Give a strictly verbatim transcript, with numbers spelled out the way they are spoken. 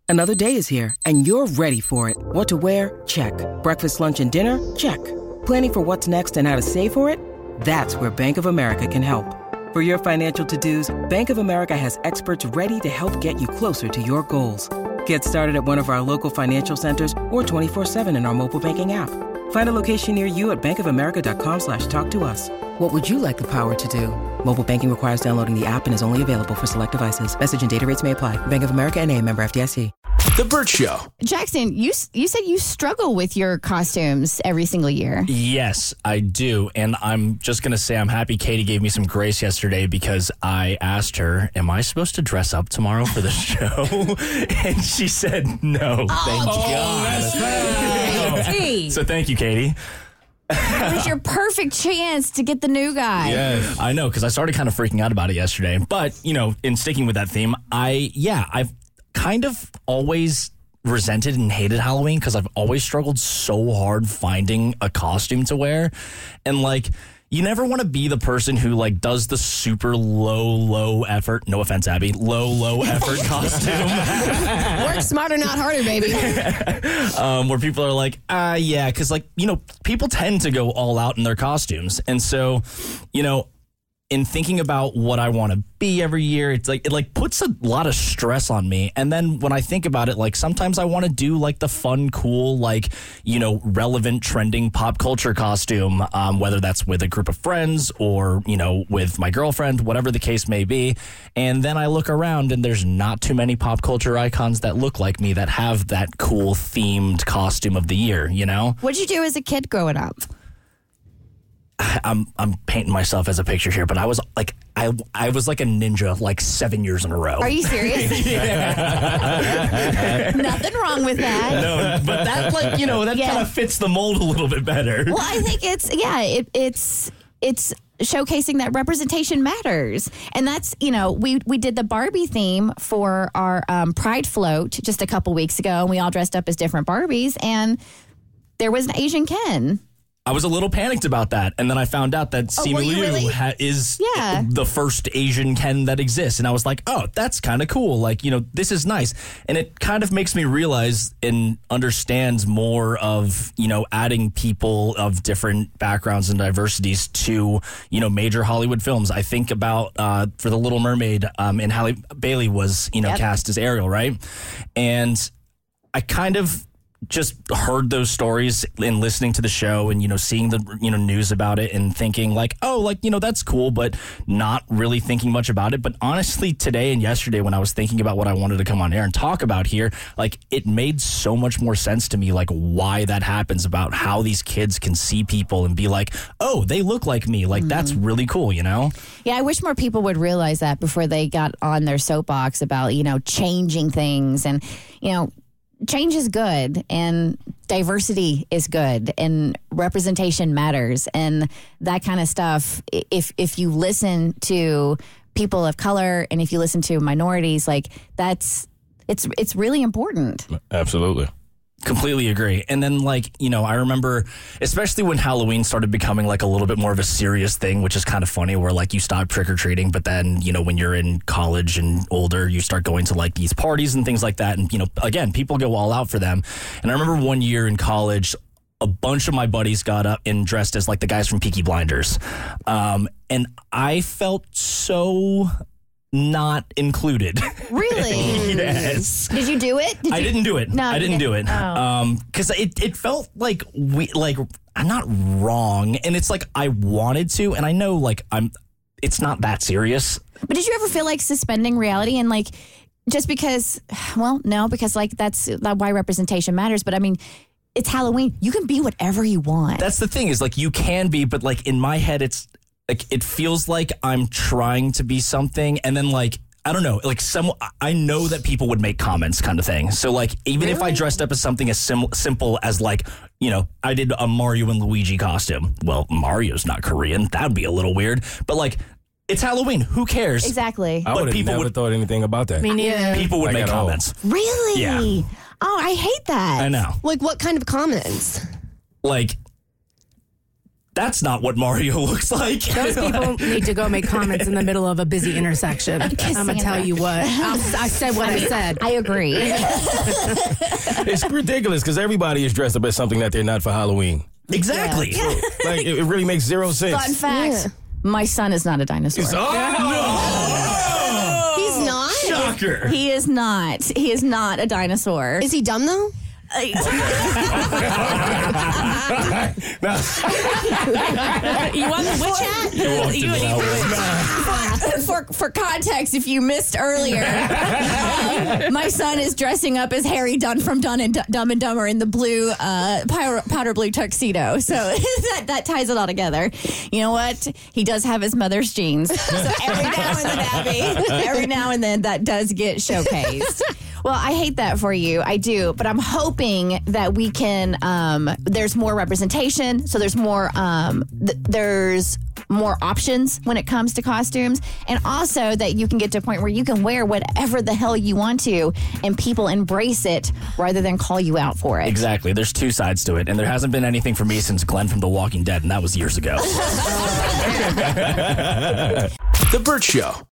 Another day is here, and you're ready for it. What to wear? Check. Breakfast, lunch, and dinner? Check. Planning for what's next and how to save for it? That's where Bank of America can help. For your financial to-dos, Bank of America has experts ready to help get you closer to your goals. Get started at one of our local financial centers or twenty-four seven in our mobile banking app. Find a location near you at bankofamerica.com slash talk to us. What would you like the power to do? Mobile banking requires downloading the app and is only available for select devices. Message and data rates may apply. Bank of America N A, member F D I C. The Burt Show. Jackson, you you said you struggle with your costumes every single year. Yes, I do. And I'm just going to say I'm happy Katie gave me some grace yesterday because I asked her, am I supposed to dress up tomorrow for the show? And she said, no, thank God. Hey. So thank you, Katie. It was your perfect chance to get the new guy. Yes. I know, because I started kind of freaking out about it yesterday. But, you know, in sticking with that theme, I, yeah, I've kind of always resented and hated Halloween because I've always struggled so hard finding a costume to wear. And, like, you never want to be the person who, like, does the super low, low effort, no offense, Abby, low, low effort costume. Work smarter, not harder, baby. um, where people are like, ah, yeah, because, like, you know, people tend to go all out in their costumes. And so, you know, in thinking about what I want to be every year, it's like it like puts a lot of stress on me. And then when I think about it, like sometimes I want to do like the fun, cool, like, you know, relevant, trending pop culture costume, um, whether that's with a group of friends or, you know, with my girlfriend, whatever the case may be. And then I look around and there's not too many pop culture icons that look like me that have that cool themed costume of the year, you know? What'd you do as a kid growing up? I'm I'm painting myself as a picture here, but I was like I I was like a ninja like seven years in a row. Are you serious? Nothing wrong with that. No, but that like you know that Yeah. kind of fits the mold a little bit better. Well, I think it's yeah, it, it's it's showcasing that representation matters, and that's you know we we did the Barbie theme for our um, Pride float just a couple weeks ago, and we all dressed up as different Barbies, and there was an Asian Ken. I was a little panicked about that, and then I found out that Oh, Simu were you Liu really? ha- is Yeah. the first Asian Ken that exists, and I was like, oh, that's kind of cool. Like, you know, this is nice, and it kind of makes me realize and understands more of, you know, adding people of different backgrounds and diversities to, you know, major Hollywood films. I think about uh, for The Little Mermaid, um, and Halle Bailey was, you know, Yep. cast as Ariel, right? And I kind of just heard those stories in listening to the show and, you know, seeing the, you know, news about it and thinking like, oh, like, you know, that's cool, but not really thinking much about it. But honestly, today and yesterday when I was thinking about what I wanted to come on air and talk about here, like it made so much more sense to me, like why that happens, about how these kids can see people and be like, oh, they look like me. Like, mm-hmm. That's really cool, you know? Yeah, I wish more people would realize that before they got on their soapbox about, you know, changing things. And, you know, change is good and diversity is good and representation matters and that kind of stuff. If if you listen to people of color and if you listen to minorities, like that's it's it's really important. Absolutely. Completely agree. And then, like, you know, I remember, especially when Halloween started becoming like a little bit more of a serious thing, which is kind of funny, where like you stop trick-or-treating, but then, you know, when you're in college and older, you start going to like these parties and things like that. And, you know, again, people go all out for them. And I remember one year in college, a bunch of my buddies got up and dressed as like the guys from Peaky Blinders. Um, and I felt so not included. Really? Yes. Did you do it? Did I you? didn't do it. No, I you didn't do it. Oh. Um, because it, it felt like we like I'm not wrong, and it's like I wanted to, and I know like I'm. It's not that serious. But did you ever feel like suspending reality and like just because? Well, no, because like that's that why representation matters. But I mean, it's Halloween. You can be whatever you want. That's the thing is like you can be, but like in my head, it's like it feels like I'm trying to be something, and then like. I don't know, like some, I know that people would make comments kind of thing. So like, even Really? if I dressed up as something as sim- simple as like, you know, I did a Mario and Luigi costume. Well, Mario's not Korean. That'd be a little weird. But like, it's Halloween. Who cares? Exactly. I But would have people never would- thought anything about that. Me neither. People would Like make at all. comments. Really? Yeah. Oh, I hate that. I know. Like what kind of comments? Like, that's not what Mario looks like. Those people need to go make comments in the middle of a busy intersection. I'm going to tell you what. I'll, I said what I, I said. I agree. It's ridiculous because everybody is dressed up as something that they're not for Halloween. Exactly. So, like, it, it really makes zero sense. Fun fact, Yeah. my son is not a dinosaur. Oh! He's not? Shocker. He is not. He is not a dinosaur. Is he dumb, though? Uh, You want the witch hat? You walked You- into that for, for context, if you missed earlier, um, my son is dressing up as Harry Dunn from Dunn and D- Dumb and Dumber in the blue uh, powder, powder blue tuxedo. So that, that ties it all together. You know what? He does have his mother's jeans. So every now and then, Abby, every now and then that does get showcased. Well, I hate that for you. I do. But I'm hoping that we can, um, there's more representation. So there's more, um, th- there's more options when it comes to costumes. And also that you can get to a point where you can wear whatever the hell you want to and people embrace it rather than call you out for it. Exactly. There's two sides to it. And there hasn't been anything for me since Glenn from The Walking Dead, and that was years ago. The Burt Show.